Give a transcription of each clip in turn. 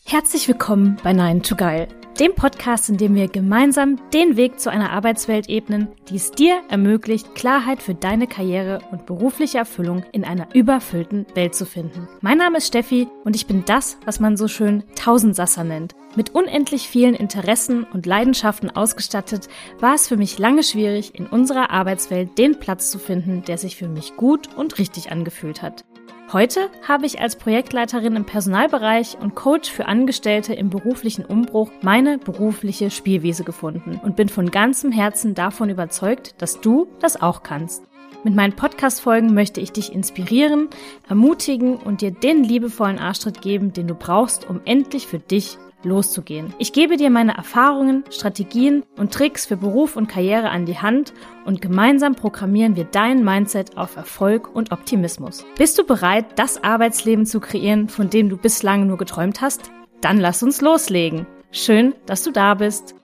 Herzlich willkommen bei Nein to Geil, dem Podcast, in dem wir gemeinsam den Weg zu einer Arbeitswelt ebnen, die es dir ermöglicht, Klarheit für deine Karriere und berufliche Erfüllung in einer überfüllten Welt zu finden. Mein Name ist Steffi und ich bin das, was man so schön Tausendsasser nennt. Mit unendlich vielen Interessen und Leidenschaften ausgestattet, war es für mich lange schwierig, in unserer Arbeitswelt den Platz zu finden, der sich für mich gut und richtig angefühlt hat. Heute habe ich als Projektleiterin im Personalbereich und Coach für Angestellte im beruflichen Umbruch meine berufliche Spielwiese gefunden und bin von ganzem Herzen davon überzeugt, dass du das auch kannst. Mit meinen Podcast-Folgen möchte ich dich inspirieren, ermutigen und dir den liebevollen Arschtritt geben, den du brauchst, um endlich für dich loszugehen. Ich gebe dir meine Erfahrungen, Strategien und Tricks für Beruf und Karriere an die Hand und gemeinsam programmieren wir dein Mindset auf Erfolg und Optimismus. Bist du bereit, das Arbeitsleben zu kreieren, von dem du bislang nur geträumt hast? Dann lass uns loslegen. Schön, dass du da bist.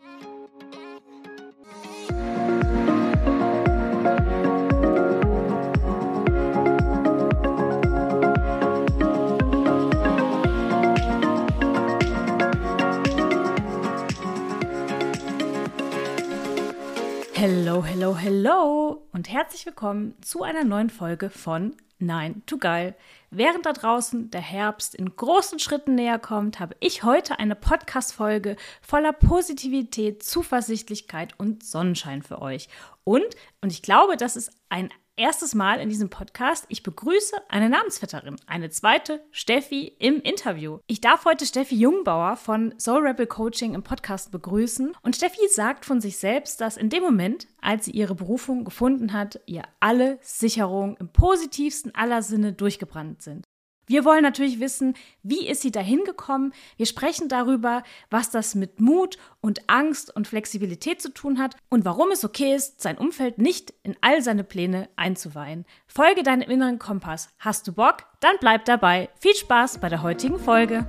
Hello und herzlich willkommen zu einer neuen Folge von Nein to Geil. Während da draußen der Herbst in großen Schritten näher kommt, habe ich heute eine Podcast-Folge voller Positivität, Zuversichtlichkeit und Sonnenschein für euch. Und ich glaube, das ist ein erstes Mal in diesem Podcast, ich begrüße eine Namensvetterin, eine zweite Steffi im Interview. Ich darf heute Steffi Jungbauer von Soul Rebel Coaching im Podcast begrüßen. Und Steffi sagt von sich selbst, dass in dem Moment, als sie ihre Berufung gefunden hat, ihr alle Sicherungen im positivsten aller Sinne durchgebrannt sind. Wir wollen natürlich wissen, wie ist sie dahin gekommen? Wir sprechen darüber, was das mit Mut und Angst und Flexibilität zu tun hat und warum es okay ist, sein Umfeld nicht in all seine Pläne einzuweihen. Folge deinem inneren Kompass. Hast du Bock? Dann bleib dabei. Viel Spaß bei der heutigen Folge.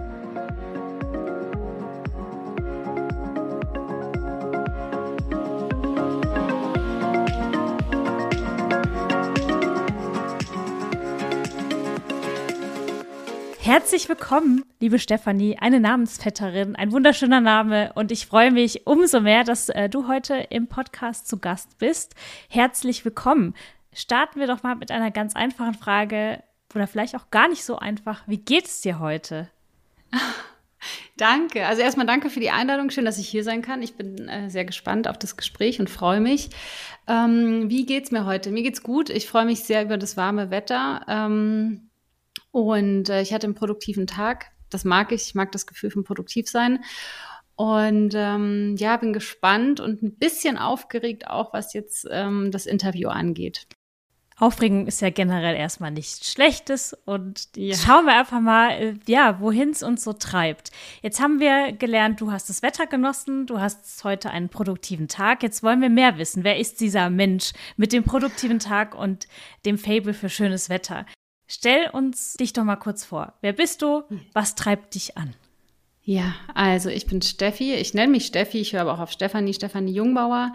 Herzlich willkommen, liebe Stefanie, eine Namensvetterin, ein wunderschöner Name und ich freue mich umso mehr, dass du heute im Podcast zu Gast bist. Herzlich willkommen. Starten wir doch mal mit einer ganz einfachen Frage oder vielleicht auch gar nicht so einfach. Wie geht es dir heute? Danke. Also erstmal danke für die Einladung. Schön, dass ich hier sein kann. Ich bin sehr gespannt auf das Gespräch und freue mich. Wie geht's mir heute? Mir geht's gut. Ich freue mich sehr über das warme Wetter. Und ich hatte einen produktiven Tag. Das mag ich. Ich mag das Gefühl von Produktivsein. Und bin gespannt und ein bisschen aufgeregt auch, was jetzt das Interview angeht. Aufregung ist ja generell erstmal nichts Schlechtes und schauen wir einfach mal, wohin es uns so treibt. Jetzt haben wir gelernt, du hast das Wetter genossen, du hast heute einen produktiven Tag. Jetzt wollen wir mehr wissen. Wer ist dieser Mensch mit dem produktiven Tag und dem Faible für schönes Wetter? Stell uns dich doch mal kurz vor. Wer bist du? Was treibt dich an? Ja, also ich bin Steffi. Ich nenne mich Steffi. Ich höre aber auch auf Stefanie Jungbauer.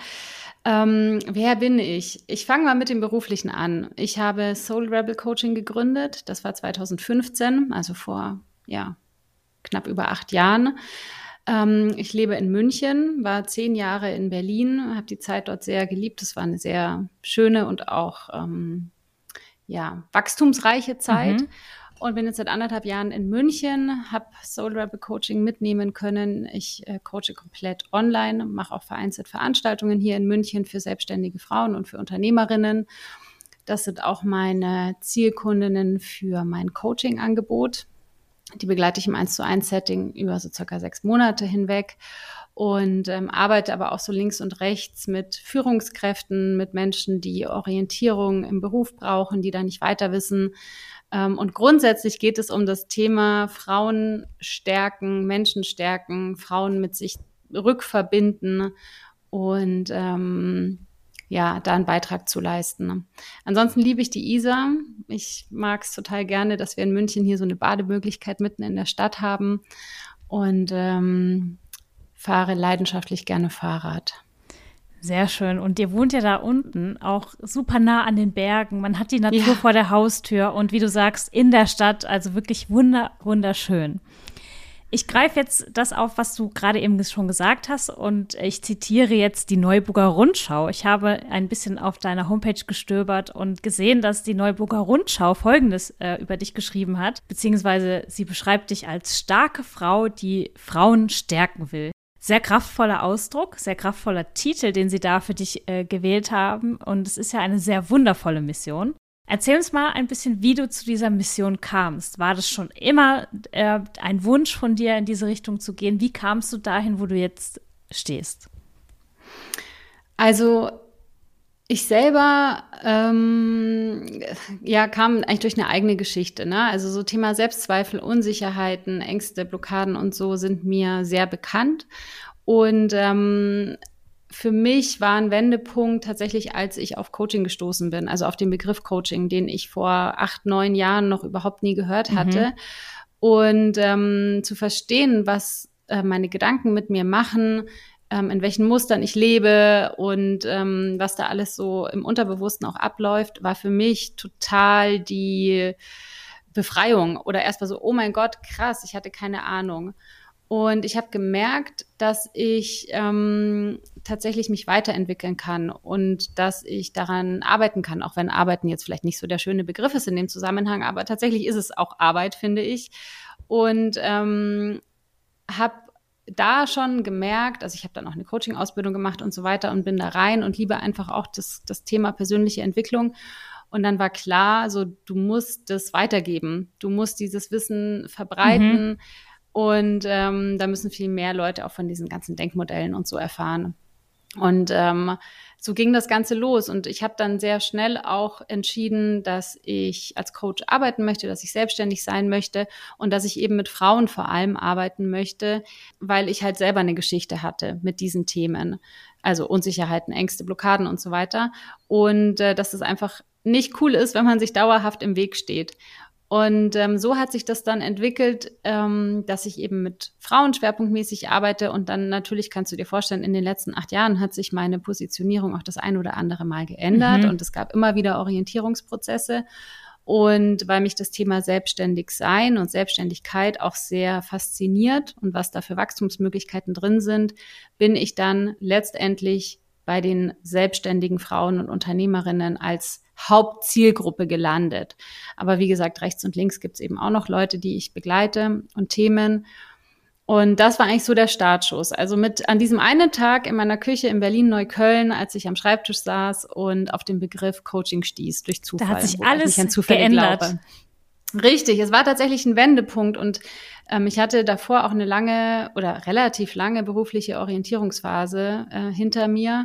Wer bin ich? Ich fange mal mit dem Beruflichen an. Ich habe Soul Rebel Coaching gegründet. Das war 2015, also vor knapp über 8 Jahren. Ich lebe in München, war 10 Jahre in Berlin, habe die Zeit dort sehr geliebt. Es war eine sehr schöne und auch wachstumsreiche Zeit und bin jetzt seit 1,5 Jahren in München, habe Soul Rebel Coaching mitnehmen können. Ich coache komplett online, mache auch vereinzelt Veranstaltungen hier in München für selbstständige Frauen und für Unternehmerinnen. Das sind auch meine Zielkundinnen für mein Coaching-Angebot. Die begleite ich im 1:1-Setting über so circa 6 Monate hinweg. Und arbeite aber auch so links und rechts mit Führungskräften, mit Menschen, die Orientierung im Beruf brauchen, die da nicht weiter wissen. Und grundsätzlich geht es um das Thema Frauen stärken, Menschen stärken, Frauen mit sich rückverbinden und da einen Beitrag zu leisten. Ansonsten liebe ich die Isar. Ich mag es total gerne, dass wir in München hier so eine Bademöglichkeit mitten in der Stadt haben und fahre leidenschaftlich gerne Fahrrad. Sehr schön. Und ihr wohnt ja da unten, auch super nah an den Bergen. Man hat die Natur vor der Haustür und wie du sagst, in der Stadt, also wirklich wunderschön. Ich greife jetzt das auf, was du gerade eben schon gesagt hast und ich zitiere jetzt die Neuburger Rundschau. Ich habe ein bisschen auf deiner Homepage gestöbert und gesehen, dass die Neuburger Rundschau Folgendes über dich geschrieben hat, beziehungsweise sie beschreibt dich als starke Frau, die Frauen stärken will. Sehr kraftvoller Ausdruck, sehr kraftvoller Titel, den sie da für dich gewählt haben und es ist ja eine sehr wundervolle Mission. Erzähl uns mal ein bisschen, wie du zu dieser Mission kamst. War das schon immer ein Wunsch von dir, in diese Richtung zu gehen? Wie kamst du dahin, wo du jetzt stehst? Also ich selber kam eigentlich durch eine eigene Geschichte. Ne? Also so Thema Selbstzweifel, Unsicherheiten, Ängste, Blockaden und so sind mir sehr bekannt. Und für mich war ein Wendepunkt tatsächlich, als ich auf Coaching gestoßen bin, also auf den Begriff Coaching, den ich vor 8, 9 Jahren noch überhaupt nie gehört hatte. Und zu verstehen, was meine Gedanken mit mir machen, in welchen Mustern ich lebe und was da alles so im Unterbewussten auch abläuft, war für mich total die Befreiung. Oder erst mal so, oh mein Gott, krass, ich hatte keine Ahnung. Und ich habe gemerkt, dass ich tatsächlich mich weiterentwickeln kann und dass ich daran arbeiten kann, auch wenn Arbeiten jetzt vielleicht nicht so der schöne Begriff ist in dem Zusammenhang, aber tatsächlich ist es auch Arbeit, finde ich. Und habe da schon gemerkt, also ich habe dann auch eine Coaching-Ausbildung gemacht und so weiter und bin da rein und liebe einfach auch das Thema persönliche Entwicklung. Und dann war klar, so du musst das weitergeben, du musst dieses Wissen verbreiten. Und da müssen viel mehr Leute auch von diesen ganzen Denkmodellen und so erfahren. Und so ging das Ganze los. Und ich habe dann sehr schnell auch entschieden, dass ich als Coach arbeiten möchte, dass ich selbstständig sein möchte und dass ich eben mit Frauen vor allem arbeiten möchte, weil ich halt selber eine Geschichte hatte mit diesen Themen. Also Unsicherheiten, Ängste, Blockaden und so weiter. Und dass es einfach nicht cool ist, wenn man sich dauerhaft im Weg steht. Und so hat sich das dann entwickelt, dass ich eben mit Frauen schwerpunktmäßig arbeite. Und dann natürlich kannst du dir vorstellen, in den letzten 8 Jahren hat sich meine Positionierung auch das ein oder andere Mal geändert. Und es gab immer wieder Orientierungsprozesse. Und weil mich das Thema Selbstständigsein und Selbstständigkeit auch sehr fasziniert und was da für Wachstumsmöglichkeiten drin sind, bin ich dann letztendlich bei den selbstständigen Frauen und Unternehmerinnen als Hauptzielgruppe gelandet. Aber wie gesagt, rechts und links gibt es eben auch noch Leute, die ich begleite und Themen. Und das war eigentlich so der Startschuss. Also an diesem einen Tag in meiner Küche in Berlin-Neukölln, als ich am Schreibtisch saß und auf den Begriff Coaching stieß durch Zufall. Da hat sich alles geändert. Glaube. Richtig, es war tatsächlich ein Wendepunkt und ich hatte davor auch eine lange oder relativ lange berufliche Orientierungsphase hinter mir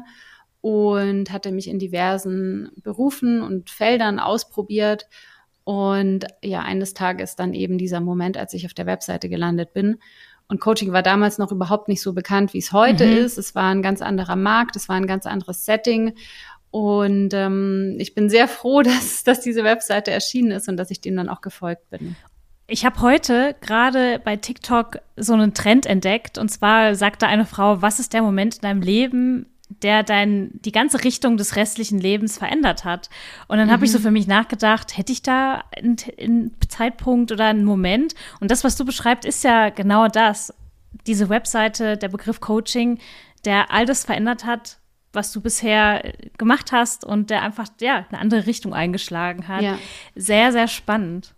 und hatte mich in diversen Berufen und Feldern ausprobiert. Und ja, eines Tages dann eben dieser Moment, als ich auf der Webseite gelandet bin. Und Coaching war damals noch überhaupt nicht so bekannt, wie es heute ist. Es war ein ganz anderer Markt, es war ein ganz anderes Setting. Und ich bin sehr froh, dass diese Webseite erschienen ist und dass ich dem dann auch gefolgt bin. Ich habe heute gerade bei TikTok so einen Trend entdeckt. Und zwar sagte eine Frau, was ist der Moment in deinem Leben, der die ganze Richtung des restlichen Lebens verändert hat. Und dann habe ich so für mich nachgedacht, hätte ich da einen Zeitpunkt oder einen Moment? Und das, was du beschreibst, ist ja genau das. Diese Webseite, der Begriff Coaching, der all das verändert hat, was du bisher gemacht hast und der einfach eine andere Richtung eingeschlagen hat. Ja. Sehr, sehr spannend.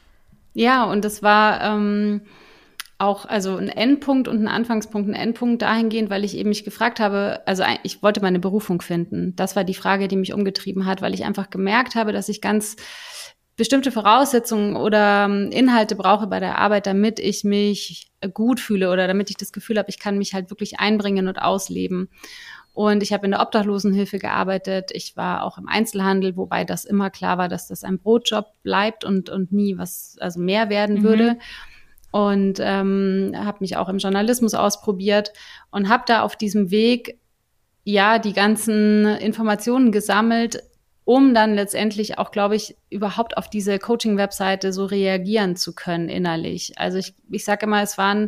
Ja, und das war auch also ein Endpunkt und ein Anfangspunkt, ein Endpunkt dahingehend, weil ich eben mich gefragt habe, also ich wollte meine Berufung finden. Das war die Frage, die mich umgetrieben hat, weil ich einfach gemerkt habe, dass ich ganz bestimmte Voraussetzungen oder Inhalte brauche bei der Arbeit, damit ich mich gut fühle oder damit ich das Gefühl habe, ich kann mich halt wirklich einbringen und ausleben. Und ich habe in der Obdachlosenhilfe gearbeitet. Ich war auch im Einzelhandel, wobei das immer klar war, dass das ein Brotjob bleibt und nie mehr werden würde. Und habe mich auch im Journalismus ausprobiert und habe da auf diesem Weg die ganzen Informationen gesammelt, um dann letztendlich auch, glaube ich, überhaupt auf diese Coaching-Webseite so reagieren zu können innerlich. Also ich sage immer, es waren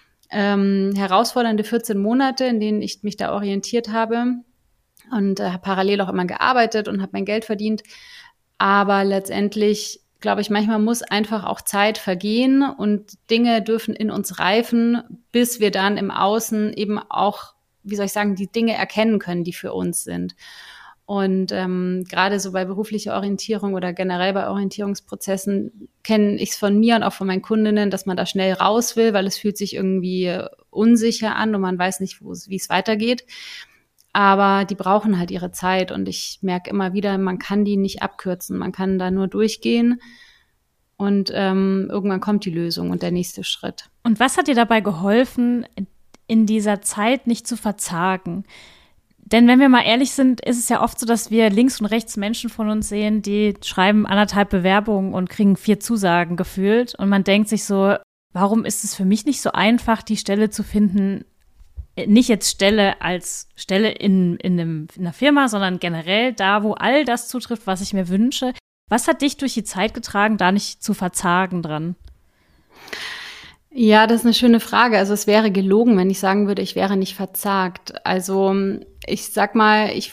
herausfordernde 14 Monate, in denen ich mich da orientiert habe und habe parallel auch immer gearbeitet und habe mein Geld verdient. Aber letztendlich glaube ich, manchmal muss einfach auch Zeit vergehen und Dinge dürfen in uns reifen, bis wir dann im Außen eben auch, wie soll ich sagen, die Dinge erkennen können, die für uns sind. Und gerade so bei beruflicher Orientierung oder generell bei Orientierungsprozessen kenne ich es von mir und auch von meinen Kundinnen, dass man da schnell raus will, weil es fühlt sich irgendwie unsicher an und man weiß nicht, wie es weitergeht. Aber die brauchen halt ihre Zeit und ich merke immer wieder, man kann die nicht abkürzen, man kann da nur durchgehen und irgendwann kommt die Lösung und der nächste Schritt. Und was hat dir dabei geholfen, in dieser Zeit nicht zu verzagen? Denn wenn wir mal ehrlich sind, ist es ja oft so, dass wir links und rechts Menschen von uns sehen, die schreiben 1,5 Bewerbungen und kriegen 4 Zusagen gefühlt. Und man denkt sich so, warum ist es für mich nicht so einfach, die Stelle zu finden, nicht jetzt Stelle als Stelle in einer Firma, sondern generell da, wo all das zutrifft, was ich mir wünsche. Was hat dich durch die Zeit getragen, da nicht zu verzagen dran? Ja, das ist eine schöne Frage. Also es wäre gelogen, wenn ich sagen würde, ich wäre nicht verzagt. Also ich sag mal, ich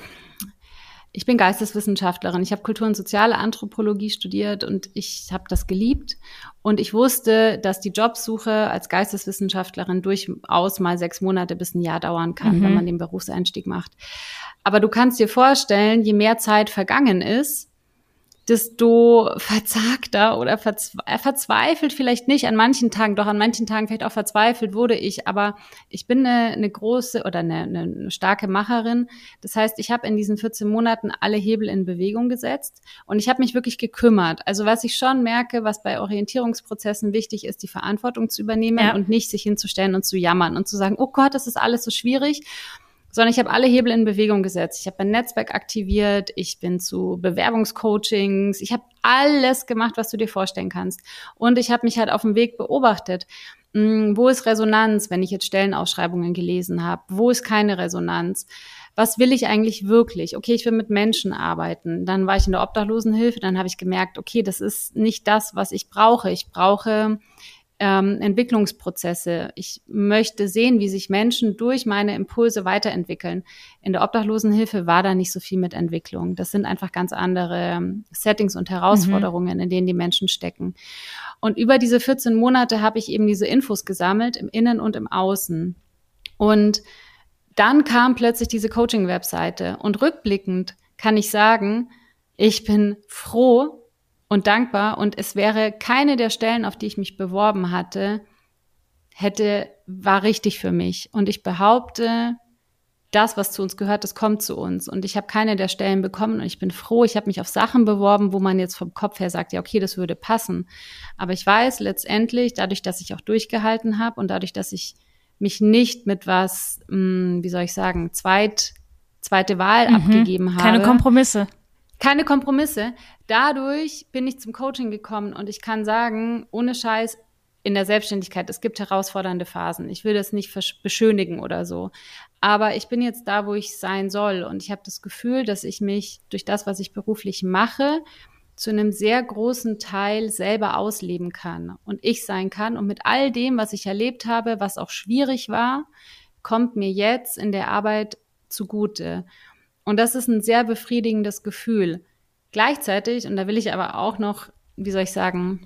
bin Geisteswissenschaftlerin. Ich habe Kultur- und soziale Anthropologie studiert und ich habe das geliebt. Und ich wusste, dass die Jobsuche als Geisteswissenschaftlerin durchaus mal 6 Monate bis ein Jahr dauern kann, wenn man den Berufseinstieg macht. Aber du kannst dir vorstellen, je mehr Zeit vergangen ist, desto verzagter oder verzweifelt vielleicht nicht an manchen Tagen, doch an manchen Tagen vielleicht auch verzweifelt wurde ich, aber ich bin eine große oder eine starke Macherin. Das heißt, ich habe in diesen 14 Monaten alle Hebel in Bewegung gesetzt und ich habe mich wirklich gekümmert. Also was ich schon merke, was bei Orientierungsprozessen wichtig ist, die Verantwortung zu übernehmen und nicht sich hinzustellen und zu jammern und zu sagen, oh Gott, das ist alles so schwierig, sondern ich habe alle Hebel in Bewegung gesetzt. Ich habe mein Netzwerk aktiviert, ich bin zu Bewerbungscoachings, ich habe alles gemacht, was du dir vorstellen kannst. Und ich habe mich halt auf dem Weg beobachtet. Wo ist Resonanz, wenn ich jetzt Stellenausschreibungen gelesen habe? Wo ist keine Resonanz? Was will ich eigentlich wirklich? Okay, ich will mit Menschen arbeiten. Dann war ich in der Obdachlosenhilfe, dann habe ich gemerkt, okay, das ist nicht das, was ich brauche. Ich brauche Entwicklungsprozesse. Ich möchte sehen, wie sich Menschen durch meine Impulse weiterentwickeln. In der Obdachlosenhilfe war da nicht so viel mit Entwicklung. Das sind einfach ganz andere Settings und Herausforderungen, in denen die Menschen stecken. Und über diese 14 Monate habe ich eben diese Infos gesammelt, im Innen und im Außen. Und dann kam plötzlich diese Coaching-Webseite. Und rückblickend kann ich sagen, ich bin froh und dankbar und es wäre keine der Stellen, auf die ich mich beworben hatte, war richtig für mich. Und ich behaupte, das, was zu uns gehört, das kommt zu uns. Und ich habe keine der Stellen bekommen und ich bin froh, ich habe mich auf Sachen beworben, wo man jetzt vom Kopf her sagt, ja, okay, das würde passen. Aber ich weiß letztendlich, dadurch, dass ich auch durchgehalten habe und dadurch, dass ich mich nicht mit was, wie soll ich sagen, zweite Wahl abgegeben habe. Keine Kompromisse. Dadurch bin ich zum Coaching gekommen und ich kann sagen, ohne Scheiß, in der Selbstständigkeit, es gibt herausfordernde Phasen. Ich will das nicht beschönigen oder so. Aber ich bin jetzt da, wo ich sein soll. Und ich habe das Gefühl, dass ich mich durch das, was ich beruflich mache, zu einem sehr großen Teil selber ausleben kann. Und ich sein kann. Und mit all dem, was ich erlebt habe, was auch schwierig war, kommt mir jetzt in der Arbeit zugute. Und das ist ein sehr befriedigendes Gefühl. Gleichzeitig, und da will ich aber auch noch, wie soll ich sagen,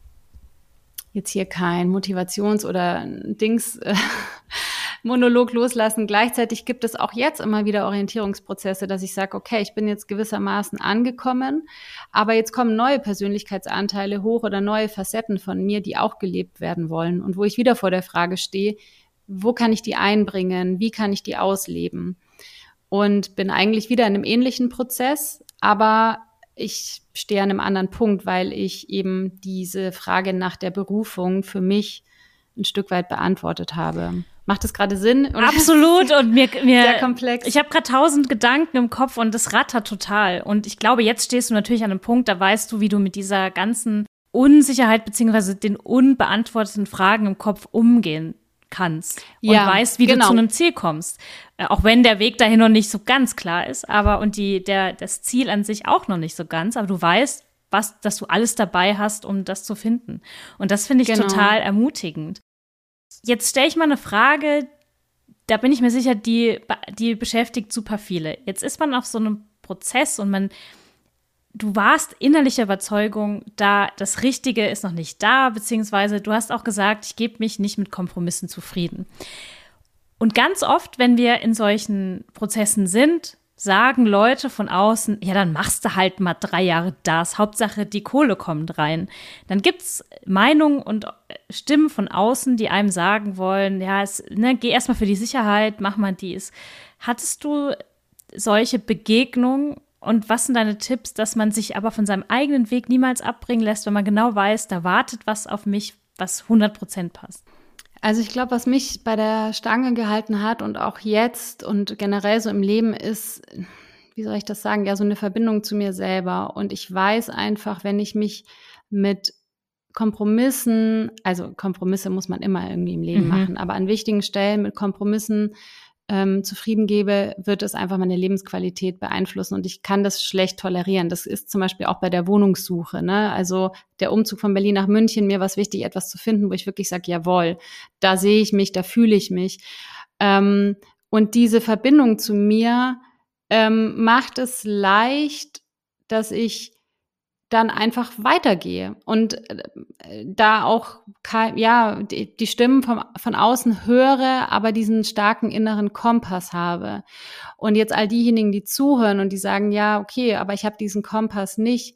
jetzt hier kein Motivations- oder Monolog loslassen. Gleichzeitig gibt es auch jetzt immer wieder Orientierungsprozesse, dass ich sage, okay, ich bin jetzt gewissermaßen angekommen, aber jetzt kommen neue Persönlichkeitsanteile hoch oder neue Facetten von mir, die auch gelebt werden wollen und wo ich wieder vor der Frage stehe, wo kann ich die einbringen, wie kann ich die ausleben? Und bin eigentlich wieder in einem ähnlichen Prozess, aber ich stehe an einem anderen Punkt, weil ich eben diese Frage nach der Berufung für mich ein Stück weit beantwortet habe. Macht das gerade Sinn? Und absolut. Und mir sehr komplex. Ich habe gerade 1000 Gedanken im Kopf und das rattert total. Und ich glaube, jetzt stehst du natürlich an einem Punkt, da weißt du, wie du mit dieser ganzen Unsicherheit beziehungsweise den unbeantworteten Fragen im Kopf umgehen kannst und weißt, wie du zu einem Ziel kommst. Auch wenn der Weg dahin noch nicht so ganz klar ist, aber und das Ziel an sich auch noch nicht so ganz, aber du weißt, dass du alles dabei hast, um das zu finden. Und das finde ich total ermutigend. Jetzt stelle ich mal eine Frage, da bin ich mir sicher, die beschäftigt super viele. Jetzt ist man auf so einem Prozess und man du warst innerlicher Überzeugung, da das Richtige ist noch nicht da, beziehungsweise du hast auch gesagt, ich gebe mich nicht mit Kompromissen zufrieden. Und ganz oft, wenn wir in solchen Prozessen sind, sagen Leute von außen, ja, dann machst du halt mal 3 Jahre das, Hauptsache die Kohle kommt rein. Dann gibt's Meinungen und Stimmen von außen, die einem sagen wollen, ja, geh erstmal für die Sicherheit, mach mal dies. Hattest du solche Begegnungen und was sind deine Tipps, dass man sich aber von seinem eigenen Weg niemals abbringen lässt, wenn man genau weiß, da wartet was auf mich, was 100% passt? Also ich glaube, was mich bei der Stange gehalten hat und auch jetzt und generell so im Leben ist, wie soll ich das sagen, ja, so eine Verbindung zu mir selber. Und ich weiß einfach, wenn ich mich mit Kompromissen, also Kompromisse muss man immer irgendwie im Leben machen, aber an wichtigen Stellen mit Kompromissen zufrieden gebe, wird es einfach meine Lebensqualität beeinflussen und ich kann das schlecht tolerieren. Das ist zum Beispiel auch bei der Wohnungssuche, ne? Also der Umzug von Berlin nach München, mir war es wichtig, etwas zu finden, wo ich wirklich sage, jawohl, da sehe ich mich, da fühle ich mich. Und diese Verbindung zu mir macht es leicht, dass ich dann einfach weitergehe und da auch die Stimmen von außen höre, aber diesen starken inneren Kompass habe. Und jetzt all diejenigen, die zuhören und die sagen, ja, okay, aber ich habe diesen Kompass nicht,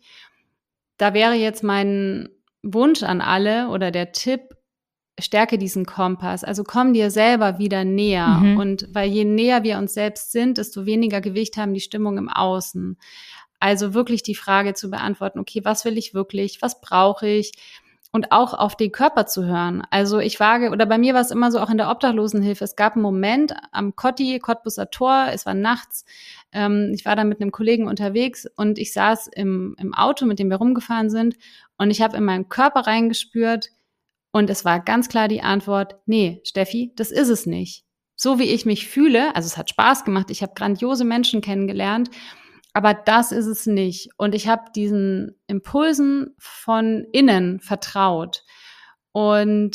da wäre jetzt mein Wunsch an alle oder der Tipp, stärke diesen Kompass, also komm dir selber wieder näher. Und weil je näher wir uns selbst sind, desto weniger Gewicht haben die Stimmung im Außen. Also wirklich die Frage zu beantworten, okay, was will ich wirklich, was brauche ich? Und auch auf den Körper zu hören. Also bei mir war es immer so, auch in der Obdachlosenhilfe, es gab einen Moment am Cottbuser Tor, es war nachts, ich war da mit einem Kollegen unterwegs und ich saß im Auto, mit dem wir rumgefahren sind und ich habe in meinen Körper reingespürt und es war ganz klar die Antwort, nee, Steffi, das ist es nicht. So wie ich mich fühle, also es hat Spaß gemacht, ich habe grandiose Menschen kennengelernt, aber das ist es nicht. Und ich habe diesen Impulsen von innen vertraut. Und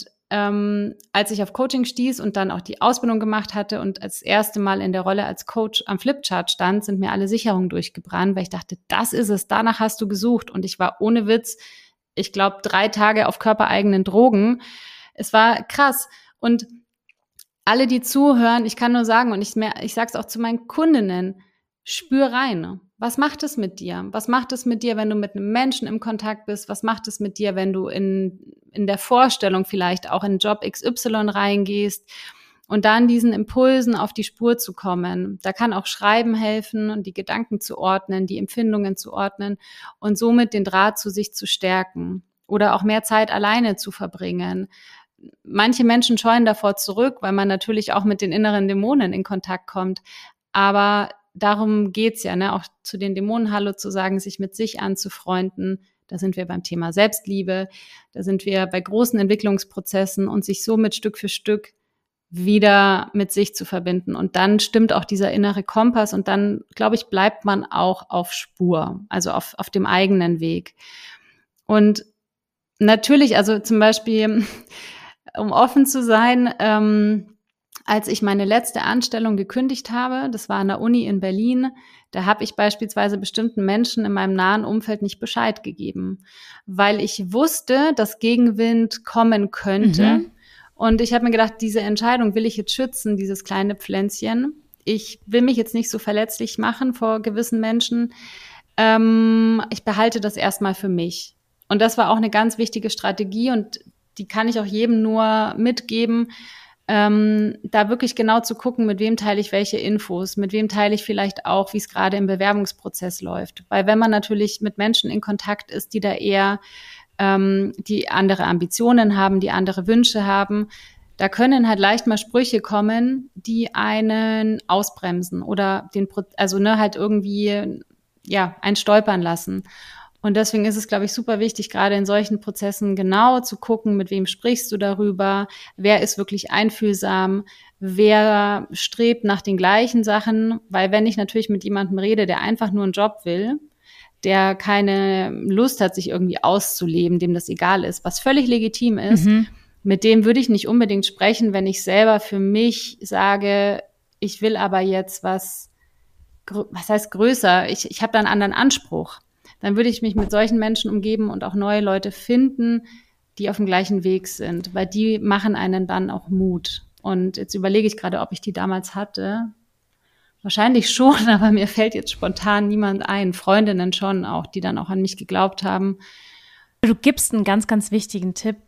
als ich auf Coaching stieß und dann auch die Ausbildung gemacht hatte und als erste Mal in der Rolle als Coach am Flipchart stand, sind mir alle Sicherungen durchgebrannt, weil ich dachte, das ist es, danach hast du gesucht. Und ich war ohne Witz, ich glaube, 3 Tage auf körpereigenen Drogen. Es war krass. Und alle, die zuhören, ich kann nur sagen, und ich sage es auch zu meinen Kundinnen, spür rein. Was macht es mit dir? Was macht es mit dir, wenn du mit einem Menschen im Kontakt bist? Was macht es mit dir, wenn du in der Vorstellung vielleicht auch in Job XY reingehst und dann diesen Impulsen auf die Spur zu kommen? Da kann auch Schreiben helfen und die Gedanken zu ordnen, die Empfindungen zu ordnen und somit den Draht zu sich zu stärken oder auch mehr Zeit alleine zu verbringen. Manche Menschen scheuen davor zurück, weil man natürlich auch mit den inneren Dämonen in Kontakt kommt. Aber darum geht's ja, ne? Auch zu den Dämonen Hallo zu sagen, sich mit sich anzufreunden. Da sind wir beim Thema Selbstliebe. Da sind wir bei großen Entwicklungsprozessen und sich somit Stück für Stück wieder mit sich zu verbinden. Und dann stimmt auch dieser innere Kompass und dann, glaube ich, bleibt man auch auf Spur, also auf dem eigenen Weg. Und natürlich, also zum Beispiel, um offen zu sein, als ich meine letzte Anstellung gekündigt habe, das war an der Uni in Berlin, da habe ich beispielsweise bestimmten Menschen in meinem nahen Umfeld nicht Bescheid gegeben, weil ich wusste, dass Gegenwind kommen könnte. Und ich habe mir gedacht, diese Entscheidung will ich jetzt schützen, dieses kleine Pflänzchen. Ich will mich jetzt nicht so verletzlich machen vor gewissen Menschen. Ich behalte das erstmal für mich. Und das war auch eine ganz wichtige Strategie und die kann ich auch jedem nur mitgeben, da wirklich genau zu gucken, mit wem teile ich welche Infos, mit wem teile ich vielleicht auch, wie es gerade im Bewerbungsprozess läuft. Weil wenn man natürlich mit Menschen in Kontakt ist, die da eher die andere Ambitionen haben, die andere Wünsche haben, da können halt leicht mal Sprüche kommen, die einen ausbremsen oder halt irgendwie einen stolpern lassen. Und deswegen ist es, glaube ich, super wichtig, gerade in solchen Prozessen genau zu gucken, mit wem sprichst du darüber, wer ist wirklich einfühlsam, wer strebt nach den gleichen Sachen, weil wenn ich natürlich mit jemandem rede, der einfach nur einen Job will, der keine Lust hat, sich irgendwie auszuleben, dem das egal ist, was völlig legitim ist, mit dem würde ich nicht unbedingt sprechen, wenn ich selber für mich sage, ich will aber jetzt was heißt größer, ich habe da einen anderen Anspruch. dann würde ich mich mit solchen Menschen umgeben und auch neue Leute finden, die auf dem gleichen Weg sind, weil die machen einen dann auch Mut. Und jetzt überlege ich gerade, ob ich die damals hatte. Wahrscheinlich schon, aber mir fällt jetzt spontan niemand ein. Freundinnen schon auch, die dann auch an mich geglaubt haben. Du gibst einen ganz, ganz wichtigen Tipp,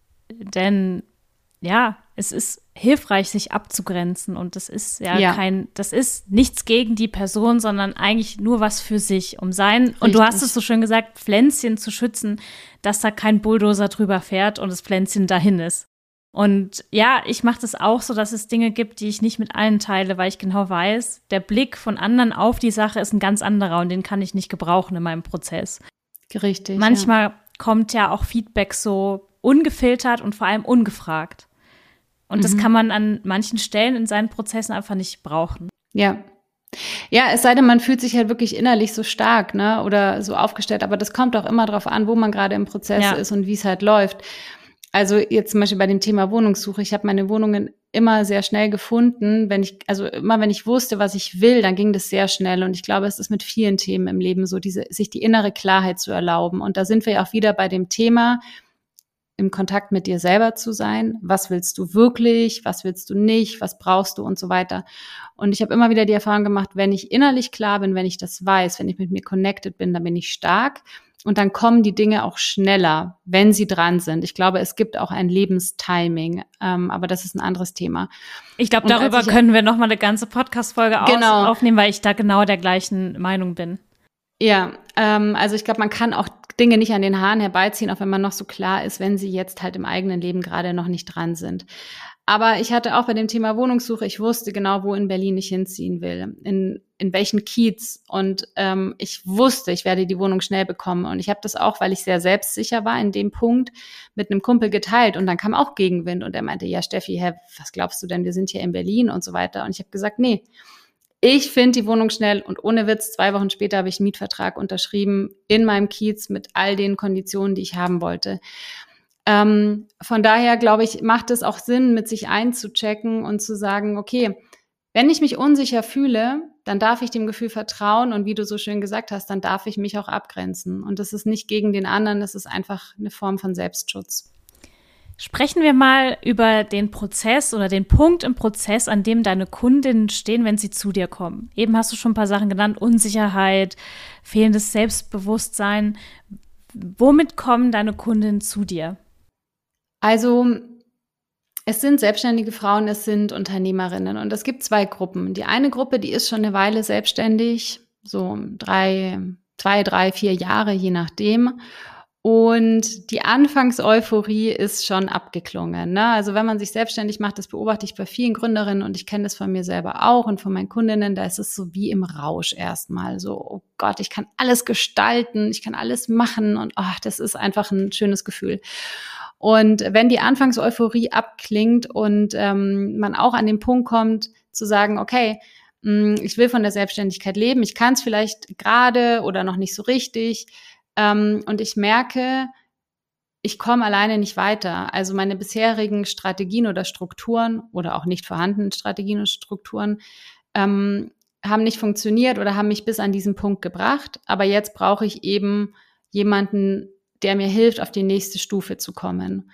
denn ja, es ist hilfreich, sich abzugrenzen und das ist das ist nichts gegen die Person, sondern eigentlich nur was für sich, um sein, und du hast es so schön gesagt, Pflänzchen zu schützen, dass da kein Bulldozer drüber fährt und das Pflänzchen dahin ist. Und ja, ich mache das auch so, dass es Dinge gibt, die ich nicht mit allen teile, weil ich genau weiß, der Blick von anderen auf die Sache ist ein ganz anderer und den kann ich nicht gebrauchen in meinem Prozess. Richtig. Manchmal kommt ja auch Feedback so ungefiltert und vor allem ungefragt. Und das kann man an manchen Stellen in seinen Prozessen einfach nicht brauchen. Ja. Ja, es sei denn, man fühlt sich halt wirklich innerlich so stark, ne, oder so aufgestellt. Aber das kommt auch immer drauf an, wo man gerade im Prozess ist und wie es halt läuft. Also jetzt zum Beispiel bei dem Thema Wohnungssuche. Ich habe meine Wohnungen immer sehr schnell gefunden. Wenn ich wusste, was ich will, dann ging das sehr schnell. Und ich glaube, es ist mit vielen Themen im Leben so, sich die innere Klarheit zu erlauben. Und da sind wir ja auch wieder bei dem Thema, im Kontakt mit dir selber zu sein. Was willst du wirklich? Was willst du nicht? Was brauchst du? Und so weiter. Und ich habe immer wieder die Erfahrung gemacht, wenn ich innerlich klar bin, wenn ich das weiß, wenn ich mit mir connected bin, dann bin ich stark. Und dann kommen die Dinge auch schneller, wenn sie dran sind. Ich glaube, es gibt auch ein Lebenstiming, aber das ist ein anderes Thema. Ich glaube, darüber können wir noch mal eine ganze Podcast-Folge aufnehmen, weil ich da genau der gleichen Meinung bin. Ja, also ich glaube, man kann auch Dinge nicht an den Haaren herbeiziehen, auch wenn man noch so klar ist, wenn sie jetzt halt im eigenen Leben gerade noch nicht dran sind. Aber ich hatte auch bei dem Thema Wohnungssuche, ich wusste genau, wo in Berlin ich hinziehen will, in welchen Kiez. Und ich wusste, ich werde die Wohnung schnell bekommen. Und ich habe das auch, weil ich sehr selbstsicher war in dem Punkt, mit einem Kumpel geteilt. Und dann kam auch Gegenwind. Und er meinte, ja Steffi, was glaubst du denn, wir sind hier in Berlin und so weiter. Und ich habe gesagt, nee, ich finde die Wohnung schnell. Und ohne Witz, 2 Wochen später habe ich einen Mietvertrag unterschrieben in meinem Kiez mit all den Konditionen, die ich haben wollte. Von daher, glaube ich, macht es auch Sinn, mit sich einzuchecken und zu sagen, okay, wenn ich mich unsicher fühle, dann darf ich dem Gefühl vertrauen und wie du so schön gesagt hast, dann darf ich mich auch abgrenzen. Und das ist nicht gegen den anderen, das ist einfach eine Form von Selbstschutz. Sprechen wir mal über den Prozess oder den Punkt im Prozess, an dem deine Kundinnen stehen, wenn sie zu dir kommen. Eben hast du schon ein paar Sachen genannt, Unsicherheit, fehlendes Selbstbewusstsein. Womit kommen deine Kundinnen zu dir? Also es sind selbstständige Frauen, es sind Unternehmerinnen und es gibt 2 Gruppen. Die eine Gruppe, die ist schon eine Weile selbstständig, so 2, 3, 4 Jahre, je nachdem. Und die Anfangseuphorie ist schon abgeklungen, ne? Also wenn man sich selbstständig macht, das beobachte ich bei vielen Gründerinnen und ich kenne das von mir selber auch und von meinen Kundinnen, da ist es so wie im Rausch erstmal so, oh Gott, ich kann alles gestalten, ich kann alles machen und das ist einfach ein schönes Gefühl. Und wenn die Anfangseuphorie abklingt und man auch an den Punkt kommt zu sagen, okay, ich will von der Selbstständigkeit leben, ich kann es vielleicht gerade oder noch nicht so richtig, und ich merke, ich komme alleine nicht weiter. Also meine bisherigen Strategien oder Strukturen oder auch nicht vorhandenen Strategien und Strukturen haben nicht funktioniert oder haben mich bis an diesen Punkt gebracht. Aber jetzt brauche ich eben jemanden, der mir hilft, auf die nächste Stufe zu kommen.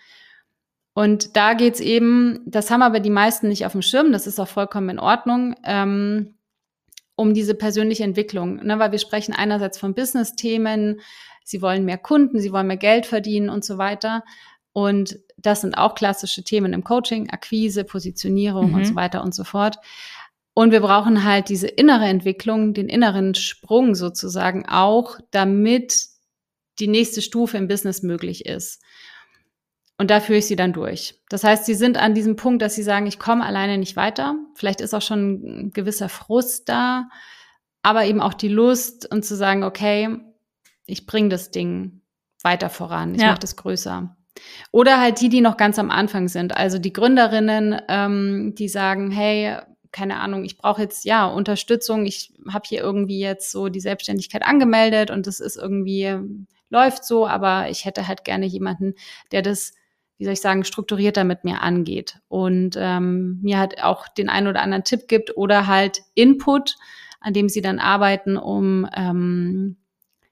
Und da geht's eben, das haben aber die meisten nicht auf dem Schirm, das ist auch vollkommen in Ordnung, um diese persönliche Entwicklung, ne? Weil wir sprechen einerseits von Business-Themen, sie wollen mehr Kunden, sie wollen mehr Geld verdienen und so weiter. Und das sind auch klassische Themen im Coaching, Akquise, Positionierung und so weiter und so fort. Und wir brauchen halt diese innere Entwicklung, den inneren Sprung sozusagen auch, damit die nächste Stufe im Business möglich ist. Und da führe ich sie dann durch. Das heißt, sie sind an diesem Punkt, dass sie sagen, ich komme alleine nicht weiter. Vielleicht ist auch schon ein gewisser Frust da, aber eben auch die Lust und zu sagen, okay, ich bringe das Ding weiter voran, ich mache das größer. Oder halt die noch ganz am Anfang sind, also die Gründerinnen, die sagen, hey, keine Ahnung, ich brauche jetzt Unterstützung, ich habe hier irgendwie jetzt so die Selbstständigkeit angemeldet und das ist irgendwie, läuft so, aber ich hätte halt gerne jemanden, der das, wie soll ich sagen, strukturierter mit mir angeht und mir halt auch den einen oder anderen Tipp gibt oder halt Input, an dem sie dann arbeiten, um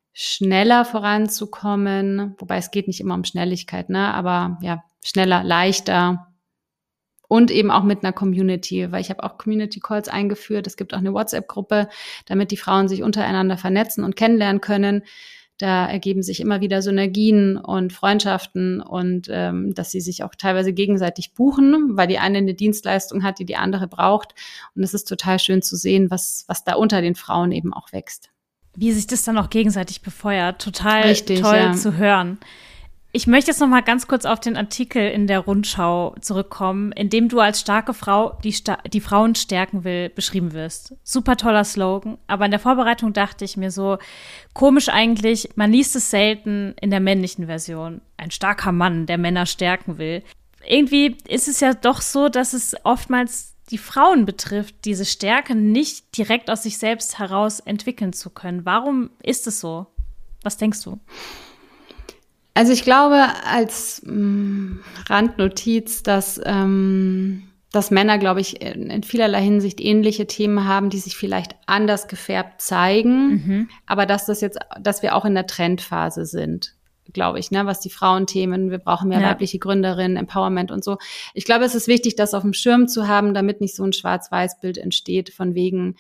schneller voranzukommen, wobei es geht nicht immer um Schnelligkeit, ne? Aber ja, schneller, leichter und eben auch mit einer Community, weil ich habe auch Community Calls eingeführt. Es gibt auch eine WhatsApp-Gruppe, damit die Frauen sich untereinander vernetzen und kennenlernen können. Da ergeben sich immer wieder Synergien und Freundschaften und dass sie sich auch teilweise gegenseitig buchen, weil die eine Dienstleistung hat, die die andere braucht. Und es ist total schön zu sehen, was da unter den Frauen eben auch wächst. Wie sich das dann auch gegenseitig befeuert. Total Richtig, toll ja. zu hören. Ich möchte jetzt noch mal ganz kurz auf den Artikel in der Rundschau zurückkommen, in dem du als starke Frau, die Frauen stärken will, beschrieben wirst. Super toller Slogan, aber in der Vorbereitung dachte ich mir so, komisch eigentlich, man liest es selten in der männlichen Version. Ein starker Mann, der Männer stärken will. Irgendwie ist es ja doch so, dass es oftmals die Frauen betrifft, diese Stärke nicht direkt aus sich selbst heraus entwickeln zu können. Warum ist es so? Was denkst du? Also ich glaube als Randnotiz, dass Männer, glaube ich, in vielerlei Hinsicht ähnliche Themen haben, die sich vielleicht anders gefärbt zeigen, aber dass wir auch in der Trendphase sind, glaube ich, ne, was die Frauenthemen, wir brauchen mehr weibliche Gründerinnen, Empowerment und so. Ich glaube, es ist wichtig, das auf dem Schirm zu haben, damit nicht so ein Schwarz-Weiß-Bild entsteht von wegen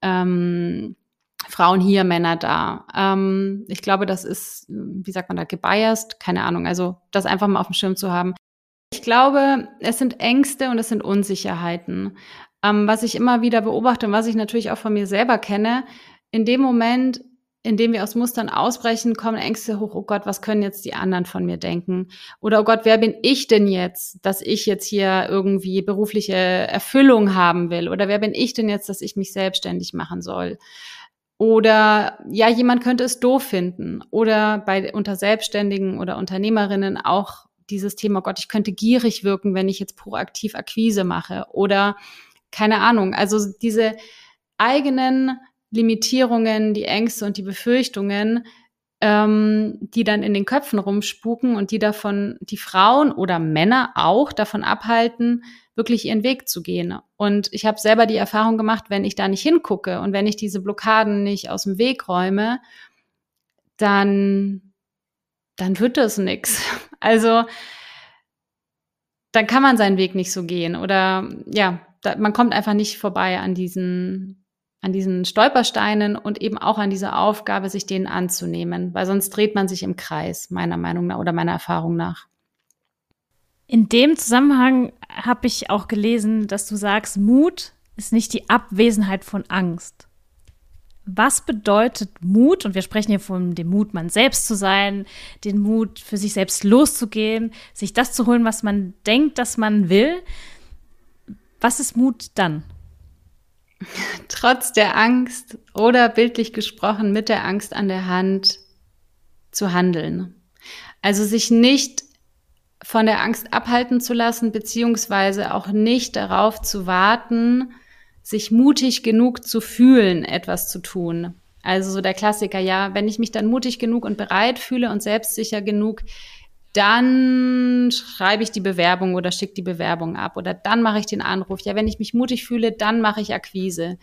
Frauen hier, Männer da. Ich glaube, das ist, wie sagt man da, gebiased? Keine Ahnung, also das einfach mal auf dem Schirm zu haben. Ich glaube, es sind Ängste und es sind Unsicherheiten. Was ich immer wieder beobachte und was ich natürlich auch von mir selber kenne, in dem Moment, in dem wir aus Mustern ausbrechen, kommen Ängste hoch, oh Gott, was können jetzt die anderen von mir denken? Oder oh Gott, wer bin ich denn jetzt, dass ich jetzt hier irgendwie berufliche Erfüllung haben will? Oder wer bin ich denn jetzt, dass ich mich selbstständig machen soll? Oder ja, jemand könnte es doof finden. Oder unter Selbstständigen oder Unternehmerinnen auch dieses Thema, oh Gott, ich könnte gierig wirken, wenn ich jetzt proaktiv Akquise mache. Oder keine Ahnung, also diese eigenen Limitierungen, die Ängste und die Befürchtungen, die dann in den Köpfen rumspuken und die Frauen oder Männer auch davon abhalten, wirklich ihren Weg zu gehen. Und ich habe selber die Erfahrung gemacht, wenn ich da nicht hingucke und wenn ich diese Blockaden nicht aus dem Weg räume, dann wird das nix. Also dann kann man seinen Weg nicht so gehen oder ja, man kommt einfach nicht vorbei an diesen Stolpersteinen und eben auch an dieser Aufgabe, sich denen anzunehmen, weil sonst dreht man sich im Kreis, meiner Meinung nach oder meiner Erfahrung nach. In dem Zusammenhang habe ich auch gelesen, dass du sagst, Mut ist nicht die Abwesenheit von Angst. Was bedeutet Mut? Und wir sprechen hier von dem Mut, man selbst zu sein, den Mut, für sich selbst loszugehen, sich das zu holen, was man denkt, dass man will. Was ist Mut dann? Trotz der Angst oder bildlich gesprochen mit der Angst an der Hand zu handeln. Also sich nicht von der Angst abhalten zu lassen, beziehungsweise auch nicht darauf zu warten, sich mutig genug zu fühlen, etwas zu tun. Also so der Klassiker, ja, wenn ich mich dann mutig genug und bereit fühle und selbstsicher genug, dann schreibe ich die Bewerbung oder schicke die Bewerbung ab oder dann mache ich den Anruf. Ja, wenn ich mich mutig fühle, dann mache ich Akquise.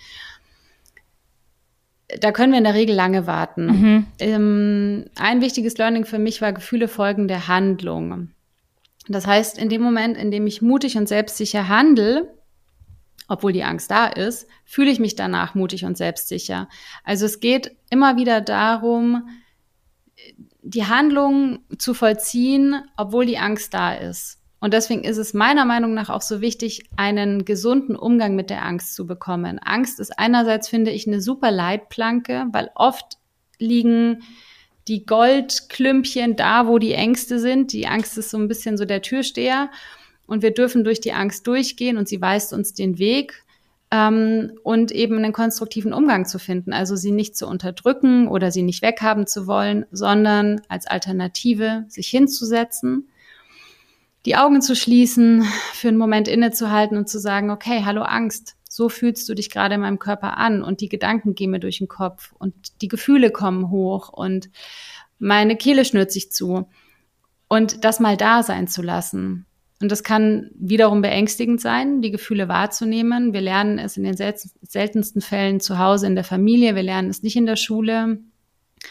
Da können wir in der Regel lange warten. Ein wichtiges Learning für mich war, Gefühle folgen der Handlung. Das heißt, in dem Moment, in dem ich mutig und selbstsicher handle, obwohl die Angst da ist, fühle ich mich danach mutig und selbstsicher. Also es geht immer wieder darum, die Handlung zu vollziehen, obwohl die Angst da ist. Und deswegen ist es meiner Meinung nach auch so wichtig, einen gesunden Umgang mit der Angst zu bekommen. Angst ist einerseits, finde ich, eine super Leitplanke, weil oft liegen die Goldklümpchen da, wo die Ängste sind. Die Angst ist so ein bisschen so der Türsteher und wir dürfen durch die Angst durchgehen und sie weist uns den Weg und eben einen konstruktiven Umgang zu finden. Also sie nicht zu unterdrücken oder sie nicht weghaben zu wollen, sondern als Alternative sich hinzusetzen, die Augen zu schließen, für einen Moment innezuhalten und zu sagen, okay, hallo Angst, so fühlst du dich gerade in meinem Körper an und die Gedanken gehen mir durch den Kopf und die Gefühle kommen hoch und meine Kehle schnürt sich zu und das mal da sein zu lassen. Und das kann wiederum beängstigend sein, die Gefühle wahrzunehmen. Wir lernen es in den seltensten Fällen zu Hause in der Familie, wir lernen es nicht in der Schule.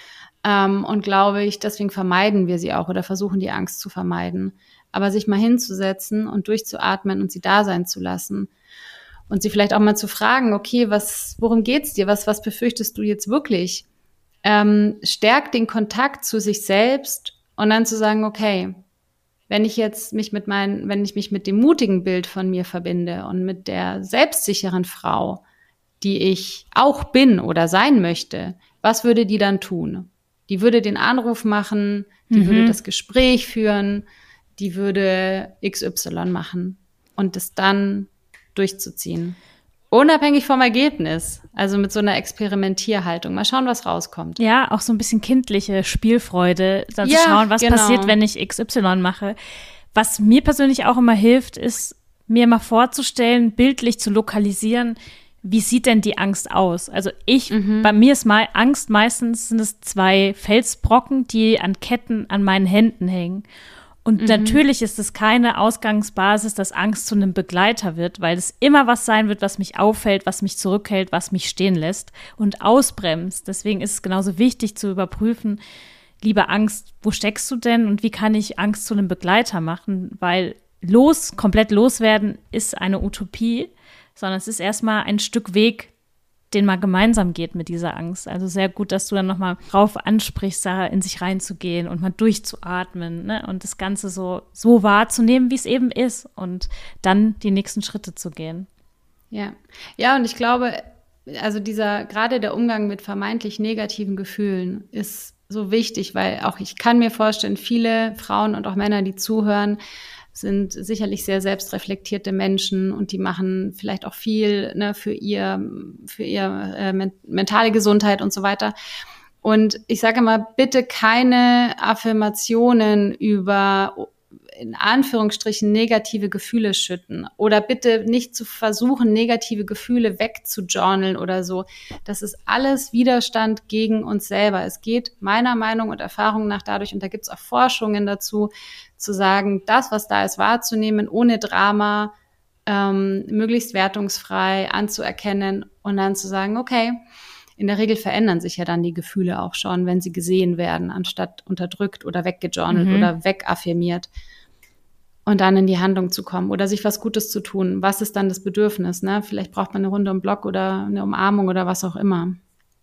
Und glaube ich, deswegen vermeiden wir sie auch oder versuchen die Angst zu vermeiden. Aber sich mal hinzusetzen und durchzuatmen und sie da sein zu lassen und sie vielleicht auch mal zu fragen, okay, worum geht's dir? Was befürchtest du jetzt wirklich? Stärkt den Kontakt zu sich selbst und dann zu sagen, okay, wenn ich mich mit dem mutigen Bild von mir verbinde und mit der selbstsicheren Frau, die ich auch bin oder sein möchte, was würde die dann tun? Die würde den Anruf machen, die würde das Gespräch führen, die würde XY machen und es dann durchzuziehen. Unabhängig vom Ergebnis, also mit so einer Experimentierhaltung. Mal schauen, was rauskommt. Ja, auch so ein bisschen kindliche Spielfreude, dann zu schauen, was passiert, wenn ich XY mache. Was mir persönlich auch immer hilft, ist, mir mal vorzustellen, bildlich zu lokalisieren, wie sieht denn die Angst aus? Also bei mir ist Angst meistens sind es 2 Felsbrocken, die an Ketten an meinen Händen hängen. Und natürlich ist es keine Ausgangsbasis, dass Angst zu einem Begleiter wird, weil es immer was sein wird, was mich auffällt, was mich zurückhält, was mich stehen lässt und ausbremst. Deswegen ist es genauso wichtig zu überprüfen, liebe Angst, wo steckst du denn und wie kann ich Angst zu einem Begleiter machen? Weil komplett loswerden ist eine Utopie, sondern es ist erstmal ein Stück Weg, den man gemeinsam geht mit dieser Angst. Also sehr gut, dass du dann nochmal drauf ansprichst, da in sich reinzugehen und mal durchzuatmen, ne? Und das Ganze so wahrzunehmen, wie es eben ist und dann die nächsten Schritte zu gehen. Ja, und ich glaube, also gerade der Umgang mit vermeintlich negativen Gefühlen ist so wichtig, weil auch ich kann mir vorstellen, viele Frauen und auch Männer, die zuhören, sind sicherlich sehr selbstreflektierte Menschen und die machen vielleicht auch viel, ne, für ihr mentale Gesundheit und so weiter. Und ich sage immer, bitte keine Affirmationen über in Anführungsstrichen negative Gefühle schütten oder bitte nicht zu versuchen, negative Gefühle wegzujournalen oder so. Das ist alles Widerstand gegen uns selber. Es geht meiner Meinung und Erfahrung nach dadurch, und da gibt es auch Forschungen dazu, zu sagen, das, was da ist, wahrzunehmen, ohne Drama, möglichst wertungsfrei anzuerkennen und dann zu sagen, okay, in der Regel verändern sich ja dann die Gefühle auch schon, wenn sie gesehen werden, anstatt unterdrückt oder weggejournalt oder wegaffirmiert. Und dann in die Handlung zu kommen oder sich was Gutes zu tun. Was ist dann das Bedürfnis? Ne? Vielleicht braucht man eine Runde um den Block oder eine Umarmung oder was auch immer.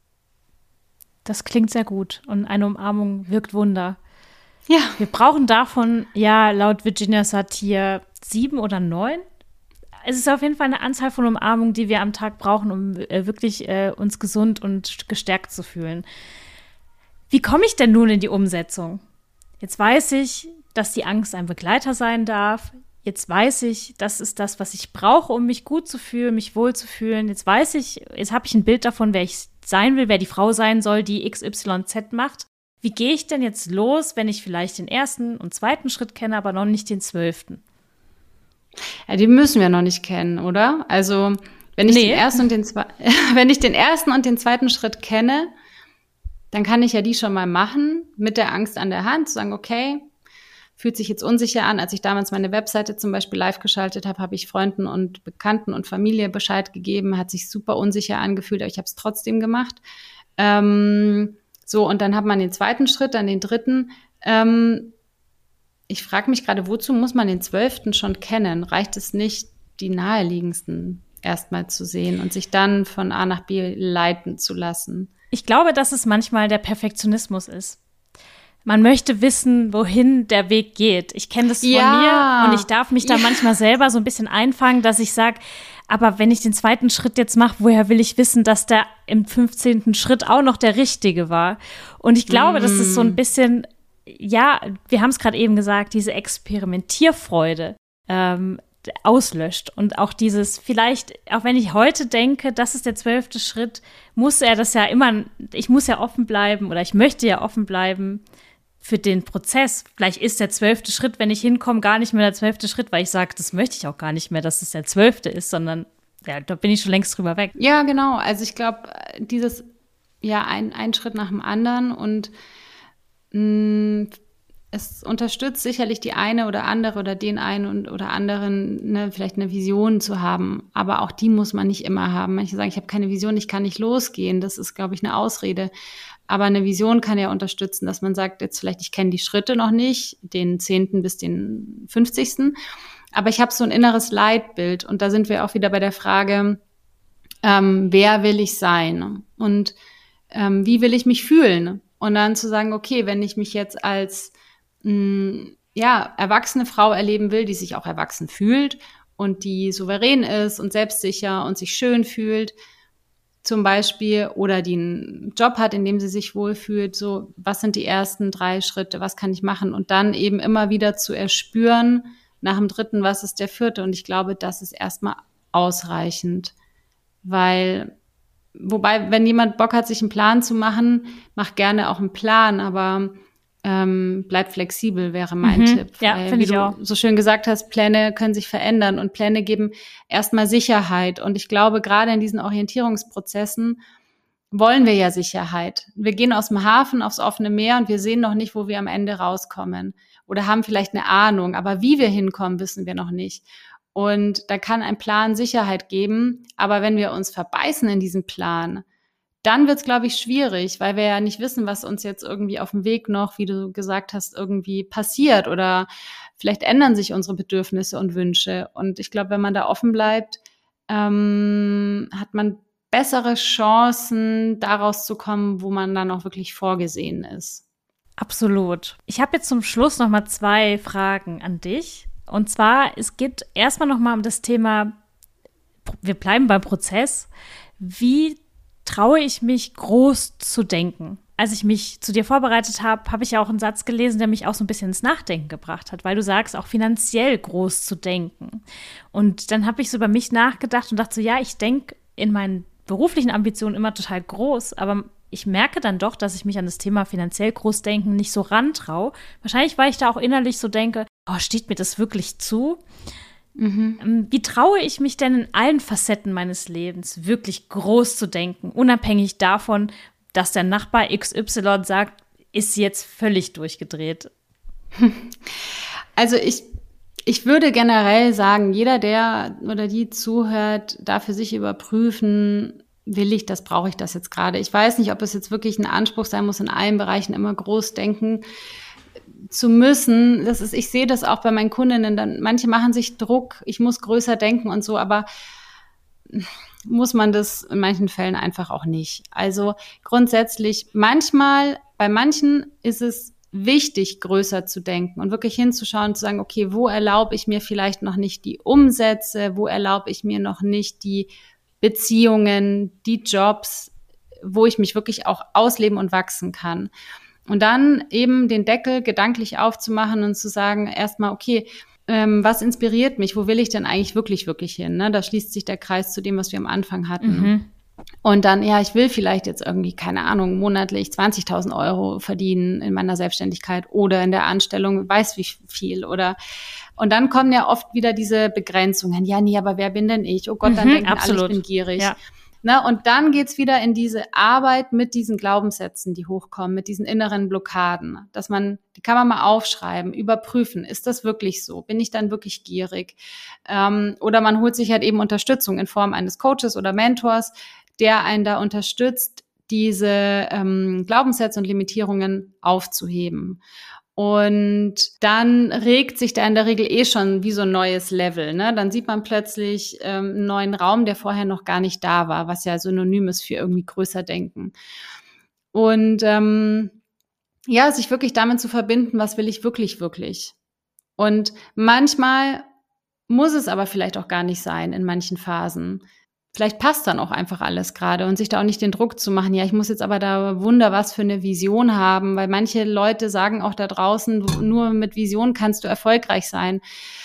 Das klingt sehr gut und eine Umarmung wirkt Wunder. Ja. Wir brauchen davon, ja, laut Virginia Satir 7 oder 9. Es ist auf jeden Fall eine Anzahl von Umarmungen, die wir am Tag brauchen, um wirklich uns gesund und gestärkt zu fühlen. Wie komme ich denn nun in die Umsetzung? Jetzt weiß ich, dass die Angst ein Begleiter sein darf. Jetzt weiß ich, das ist das, was ich brauche, um mich gut zu fühlen, mich wohl zu fühlen. Jetzt habe ich ein Bild davon, wer ich sein will, wer die Frau sein soll, die XYZ macht. Wie gehe ich denn jetzt los, wenn ich vielleicht den 1. und 2. Schritt kenne, aber noch nicht den 12.? Ja, die müssen wir noch nicht kennen, oder? Also, wenn ich den ersten und den 2. Schritt kenne, dann kann ich ja die schon mal machen, mit der Angst an der Hand, zu sagen, okay, fühlt sich jetzt unsicher an. Als ich damals meine Webseite zum Beispiel live geschaltet habe, habe ich Freunden und Bekannten und Familie Bescheid gegeben, hat sich super unsicher angefühlt, aber ich habe es trotzdem gemacht. So, und dann hat man den 2. Schritt, dann den 3. Ich frage mich gerade, wozu muss man den 12. schon kennen? Reicht es nicht, die naheliegendsten erstmal zu sehen und sich dann von A nach B leiten zu lassen? Ich glaube, dass es manchmal der Perfektionismus ist. Man möchte wissen, wohin der Weg geht. Ich kenne das von mir und ich darf mich da manchmal selber so ein bisschen einfangen, dass ich sage, aber wenn ich den 2. Schritt jetzt mache, woher will ich wissen, dass der im 15. Schritt auch noch der richtige war? Und ich glaube, das ist so ein bisschen, ja, wir haben es gerade eben gesagt, diese Experimentierfreude auslöscht. Und auch dieses, vielleicht, auch wenn ich heute denke, das ist der 12. Schritt, ich muss ja offen bleiben oder ich möchte ja offen bleiben für den Prozess. Vielleicht ist der 12. Schritt, wenn ich hinkomme, gar nicht mehr der 12. Schritt, weil ich sage, das möchte ich auch gar nicht mehr, dass es der 12. ist, sondern ja, da bin ich schon längst drüber weg. Ja, genau. Also ich glaube, dieses, ja, ein Schritt nach dem anderen und es unterstützt sicherlich die eine oder andere oder den einen oder anderen, vielleicht eine Vision zu haben. Aber auch die muss man nicht immer haben. Manche sagen, ich habe keine Vision, ich kann nicht losgehen. Das ist, glaube ich, eine Ausrede. Aber eine Vision kann ja unterstützen, dass man sagt, jetzt vielleicht, ich kenne die Schritte noch nicht, den 10. bis den 50. Aber ich habe so ein inneres Leitbild. Und da sind wir auch wieder bei der Frage, wer will ich sein? Und wie will ich mich fühlen? Und dann zu sagen, okay, wenn ich mich jetzt als erwachsene Frau erleben will, die sich auch erwachsen fühlt und die souverän ist und selbstsicher und sich schön fühlt, zum Beispiel, oder die einen Job hat, in dem sie sich wohlfühlt, so, was sind die ersten 3 Schritte, was kann ich machen? Und dann eben immer wieder zu erspüren, nach dem 3., was ist der 4.? Und ich glaube, das ist erstmal ausreichend, wobei, wenn jemand Bock hat, sich einen Plan zu machen, mach gerne auch einen Plan, aber bleib flexibel, wäre mein Tipp. Ja, finde ich auch. Wie du so schön gesagt hast, Pläne können sich verändern und Pläne geben erstmal Sicherheit. Und ich glaube, gerade in diesen Orientierungsprozessen wollen wir ja Sicherheit. Wir gehen aus dem Hafen aufs offene Meer und wir sehen noch nicht, wo wir am Ende rauskommen. Oder haben vielleicht eine Ahnung, aber wie wir hinkommen, wissen wir noch nicht. Und da kann ein Plan Sicherheit geben. Aber wenn wir uns verbeißen in diesem Plan, dann wird's, glaube ich, schwierig, weil wir ja nicht wissen, was uns jetzt irgendwie auf dem Weg noch, wie du gesagt hast, irgendwie passiert, oder vielleicht ändern sich unsere Bedürfnisse und Wünsche. Und ich glaube, wenn man da offen bleibt, hat man bessere Chancen, daraus zu kommen, wo man dann auch wirklich vorgesehen ist. Absolut. Ich habe jetzt zum Schluss noch mal 2 Fragen an dich. Und zwar, es geht erstmal noch mal um das Thema, wir bleiben beim Prozess, wie traue ich mich, groß zu denken? Als ich mich zu dir vorbereitet habe, habe ich ja auch einen Satz gelesen, der mich auch so ein bisschen ins Nachdenken gebracht hat, weil du sagst, auch finanziell groß zu denken. Und dann habe ich so über mich nachgedacht und dachte so, ja, ich denke in meinen beruflichen Ambitionen immer total groß, aber ich merke dann doch, dass ich mich an das Thema finanziell Großdenken nicht so rantraue. Wahrscheinlich, weil ich da auch innerlich so denke, steht mir das wirklich zu? Wie traue ich mich denn in allen Facetten meines Lebens wirklich groß zu denken, unabhängig davon, dass der Nachbar XY sagt, ist jetzt völlig durchgedreht? Also ich würde generell sagen, jeder, der oder die zuhört, darf für sich überprüfen, brauche ich das jetzt gerade? Ich weiß nicht, ob es jetzt wirklich ein Anspruch sein muss, in allen Bereichen immer groß denken zu müssen. Ich sehe das auch bei meinen Kundinnen, dann manche machen sich Druck, ich muss größer denken und so, aber muss man das in manchen Fällen einfach auch nicht. Also grundsätzlich bei manchen ist es wichtig, größer zu denken und wirklich hinzuschauen, zu sagen, okay, wo erlaube ich mir vielleicht noch nicht die Umsätze, wo erlaube ich mir noch nicht die Beziehungen, die Jobs, wo ich mich wirklich auch ausleben und wachsen kann. Und dann eben den Deckel gedanklich aufzumachen und zu sagen, erstmal, okay, was inspiriert mich? Wo will ich denn eigentlich wirklich, wirklich hin? Ne? Da schließt sich der Kreis zu dem, was wir am Anfang hatten. Und dann, ich will vielleicht jetzt irgendwie, keine Ahnung, monatlich 20.000 Euro verdienen in meiner Selbstständigkeit oder in der Anstellung, weiß wie viel. Und dann kommen ja oft wieder diese Begrenzungen. Ja, nee, aber wer bin denn ich? Oh Gott, dann denken alle, ich bin gierig. Ja. Ne, und dann geht's wieder in diese Arbeit mit diesen Glaubenssätzen, die hochkommen, mit diesen inneren Blockaden, die kann man mal aufschreiben, überprüfen, ist das wirklich so? Bin ich dann wirklich gierig? Oder man holt sich halt eben Unterstützung in Form eines Coaches oder Mentors, der einen da unterstützt, diese Glaubenssätze und Limitierungen aufzuheben. Und dann regt sich da in der Regel schon wie so ein neues Level, ne? Dann sieht man plötzlich einen neuen Raum, der vorher noch gar nicht da war, was ja synonym ist für irgendwie größer denken. Und sich wirklich damit zu verbinden, was will ich wirklich, wirklich. Und manchmal muss es aber vielleicht auch gar nicht sein in manchen Phasen. Vielleicht passt dann auch einfach alles gerade und sich da auch nicht den Druck zu machen, ja, ich muss jetzt aber da was für eine Vision haben, weil manche Leute sagen auch da draußen, nur mit Vision kannst du erfolgreich sein.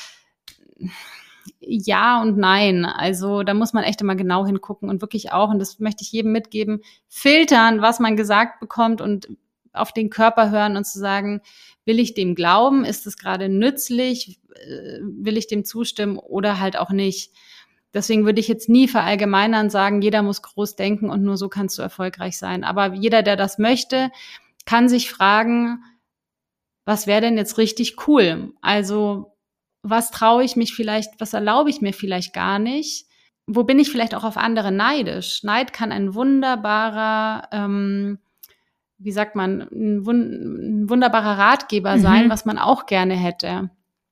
Ja und nein. Also da muss man echt immer genau hingucken und wirklich auch, und das möchte ich jedem mitgeben, filtern, was man gesagt bekommt und auf den Körper hören und zu sagen, will ich dem glauben? Ist es gerade nützlich? Will ich dem zustimmen oder halt auch nicht? Deswegen würde ich jetzt nie verallgemeinern sagen, jeder muss groß denken und nur so kannst du erfolgreich sein. Aber jeder, der das möchte, kann sich fragen, was wäre denn jetzt richtig cool? Also was traue ich mich vielleicht, was erlaube ich mir vielleicht gar nicht? Wo bin ich vielleicht auch auf andere neidisch? Neid kann ein wunderbarer, wie sagt man, ein wunderbarer Ratgeber sein, was man auch gerne hätte.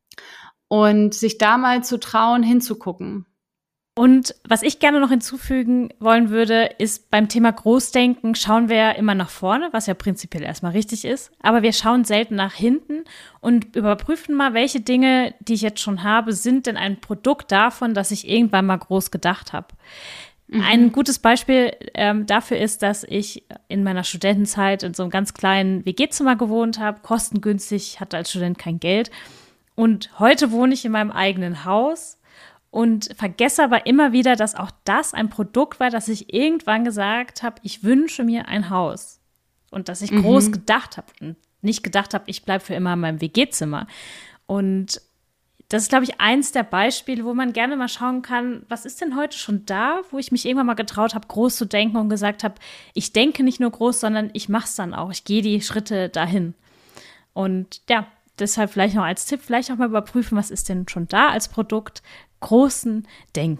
Und sich da mal zu trauen, hinzugucken. Und was ich gerne noch hinzufügen wollen würde, ist beim Thema Großdenken schauen wir ja immer nach vorne, was ja prinzipiell erstmal richtig ist. Aber wir schauen selten nach hinten und überprüfen mal, welche Dinge, die ich jetzt schon habe, sind denn ein Produkt davon, dass ich irgendwann mal groß gedacht habe. Ein gutes Beispiel dafür ist, dass ich in meiner Studentenzeit in so einem ganz kleinen WG-Zimmer gewohnt habe, kostengünstig, hatte als Student kein Geld. Und heute wohne ich in meinem eigenen Haus und vergesse aber immer wieder, dass auch das ein Produkt war, dass ich irgendwann gesagt habe, ich wünsche mir ein Haus. Und dass ich groß gedacht habe und nicht gedacht habe, ich bleibe für immer in meinem WG-Zimmer. Und das ist, glaube ich, eins der Beispiele, wo man gerne mal schauen kann, was ist denn heute schon da, wo ich mich irgendwann mal getraut habe, groß zu denken und gesagt habe, ich denke nicht nur groß, sondern ich mache es dann auch. Ich gehe die Schritte dahin. Und ja, deshalb vielleicht noch als Tipp, vielleicht auch mal überprüfen, was ist denn schon da als Produkt, großen Denken.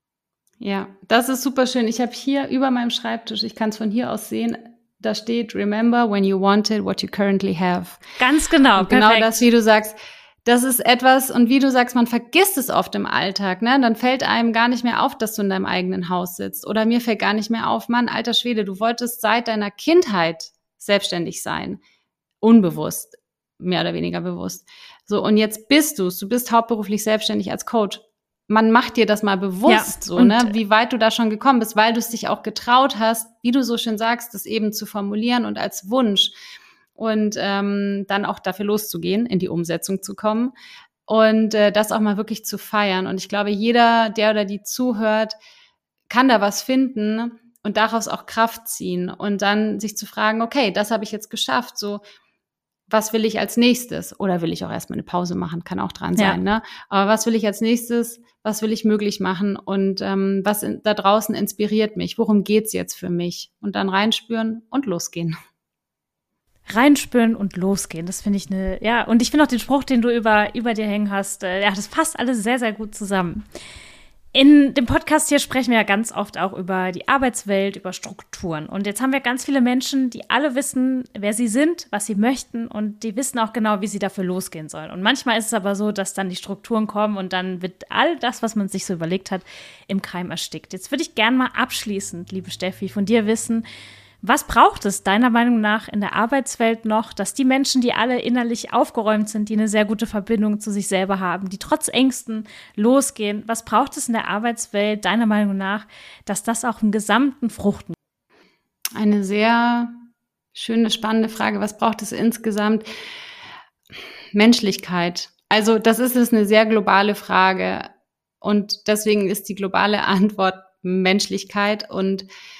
Ja, das ist super schön. Ich habe hier über meinem Schreibtisch, ich kann es von hier aus sehen, da steht, remember when you wanted what you currently have. Ganz genau, und genau das, wie du sagst, das ist etwas, und wie du sagst, man vergisst es oft im Alltag, ne? Dann fällt einem gar nicht mehr auf, dass du in deinem eigenen Haus sitzt. Oder mir fällt gar nicht mehr auf, Mann, alter Schwede, du wolltest seit deiner Kindheit selbstständig sein. Unbewusst. Mehr oder weniger bewusst. So, und jetzt bist du bist hauptberuflich selbstständig als Coach. Man macht dir das mal bewusst, so, ne, wie weit du da schon gekommen bist, weil du es dich auch getraut hast, wie du so schön sagst, das eben zu formulieren und als Wunsch und dann auch dafür loszugehen, in die Umsetzung zu kommen und das auch mal wirklich zu feiern. Und ich glaube, jeder, der oder die zuhört, kann da was finden und daraus auch Kraft ziehen und dann sich zu fragen, okay, das habe ich jetzt geschafft, so, was will ich als nächstes? Oder will ich auch erstmal eine Pause machen? Kann auch dran sein, ne? Aber was will ich als nächstes? Was will ich möglich machen? Und was da draußen inspiriert mich? Worum geht's jetzt für mich? Und dann reinspüren und losgehen. Reinspüren und losgehen, das finde ich und ich finde auch den Spruch, den du über dir hängen hast, das passt alles sehr, sehr gut zusammen. In dem Podcast hier sprechen wir ja ganz oft auch über die Arbeitswelt, über Strukturen. Und jetzt haben wir ganz viele Menschen, die alle wissen, wer sie sind, was sie möchten und die wissen auch genau, wie sie dafür losgehen sollen. Und manchmal ist es aber so, dass dann die Strukturen kommen und dann wird all das, was man sich so überlegt hat, im Keim erstickt. Jetzt würde ich gerne mal abschließend, liebe Steffi, von dir wissen, was braucht es deiner Meinung nach in der Arbeitswelt noch, dass die Menschen, die alle innerlich aufgeräumt sind, die eine sehr gute Verbindung zu sich selber haben, die trotz Ängsten losgehen, was braucht es in der Arbeitswelt deiner Meinung nach, dass das auch im Gesamten fruchten? Eine sehr schöne, spannende Frage. Was braucht es insgesamt? Menschlichkeit. Also das ist eine sehr globale Frage und deswegen ist die globale Antwort Menschlichkeit und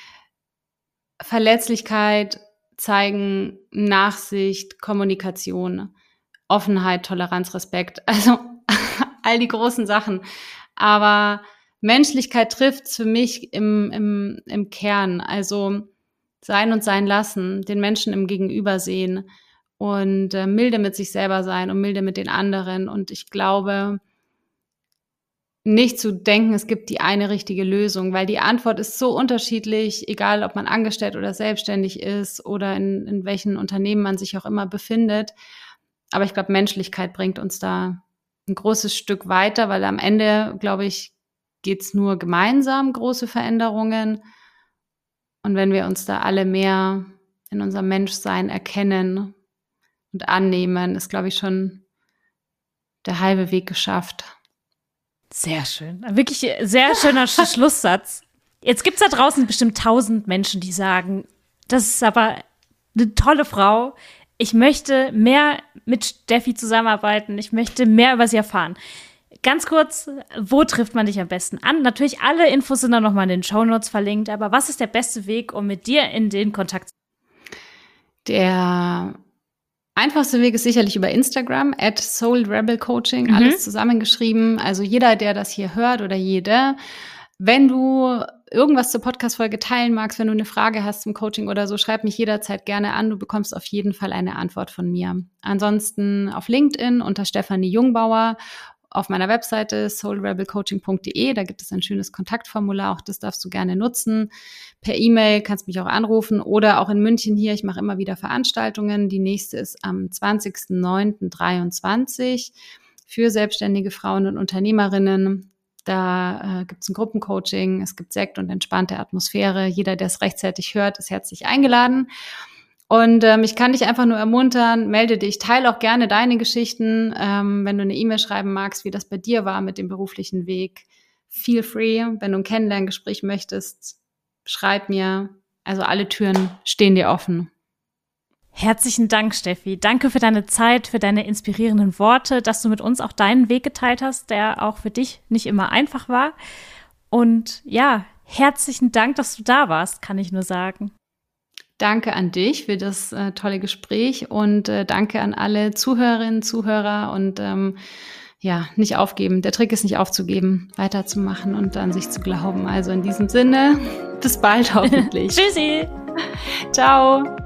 Verletzlichkeit zeigen, Nachsicht, Kommunikation, Offenheit, Toleranz, Respekt, also all die großen Sachen. Aber Menschlichkeit trifft's für mich im Kern, also sein und sein lassen, den Menschen im Gegenüber sehen und milde mit sich selber sein und milde mit den anderen. Und ich glaube, nicht zu denken, es gibt die eine richtige Lösung, weil die Antwort ist so unterschiedlich, egal ob man angestellt oder selbstständig ist oder in welchen Unternehmen man sich auch immer befindet. Aber ich glaube, Menschlichkeit bringt uns da ein großes Stück weiter, weil am Ende, glaube ich, geht's nur gemeinsam große Veränderungen. Und wenn wir uns da alle mehr in unserem Menschsein erkennen und annehmen, ist, glaube ich, schon der halbe Weg geschafft. Sehr schön. Wirklich sehr schöner Schlusssatz. Jetzt gibt es da draußen bestimmt 1000 Menschen, die sagen, das ist aber eine tolle Frau. Ich möchte mehr mit Steffi zusammenarbeiten. Ich möchte mehr über sie erfahren. Ganz kurz, wo trifft man dich am besten an? Natürlich, alle Infos sind dann nochmal in den Shownotes verlinkt. Aber was ist der beste Weg, um mit dir in den Kontakt zu kommen? Der einfachste Weg ist sicherlich über Instagram, @soulrebelcoaching, alles zusammengeschrieben. Also jeder, der das hier hört oder jede, wenn du irgendwas zur Podcast-Folge teilen magst, wenn du eine Frage hast zum Coaching oder so, schreib mich jederzeit gerne an. Du bekommst auf jeden Fall eine Antwort von mir. Ansonsten auf LinkedIn unter Stefanie Jungbauer, auf meiner Webseite soulrebelcoaching.de, da gibt es ein schönes Kontaktformular, auch das darfst du gerne nutzen. Per E-Mail kannst mich auch anrufen oder auch in München hier, ich mache immer wieder Veranstaltungen. Die nächste ist am 20.09.23 für selbstständige Frauen und Unternehmerinnen. Da gibt es ein Gruppencoaching, es gibt Sekt und entspannte Atmosphäre. Jeder, der es rechtzeitig hört, ist herzlich eingeladen. Und ich kann dich einfach nur ermuntern, melde dich, teile auch gerne deine Geschichten, wenn du eine E-Mail schreiben magst, wie das bei dir war mit dem beruflichen Weg. Feel free, wenn du ein Kennenlerngespräch möchtest, schreib mir. Also alle Türen stehen dir offen. Herzlichen Dank, Steffi. Danke für deine Zeit, für deine inspirierenden Worte, dass du mit uns auch deinen Weg geteilt hast, der auch für dich nicht immer einfach war. Und ja, herzlichen Dank, dass du da warst, kann ich nur sagen. Danke an dich für das tolle Gespräch und danke an alle Zuhörerinnen, Zuhörer und nicht aufgeben. Der Trick ist nicht aufzugeben, weiterzumachen und an sich zu glauben. Also in diesem Sinne, bis bald hoffentlich. Tschüssi. Ciao.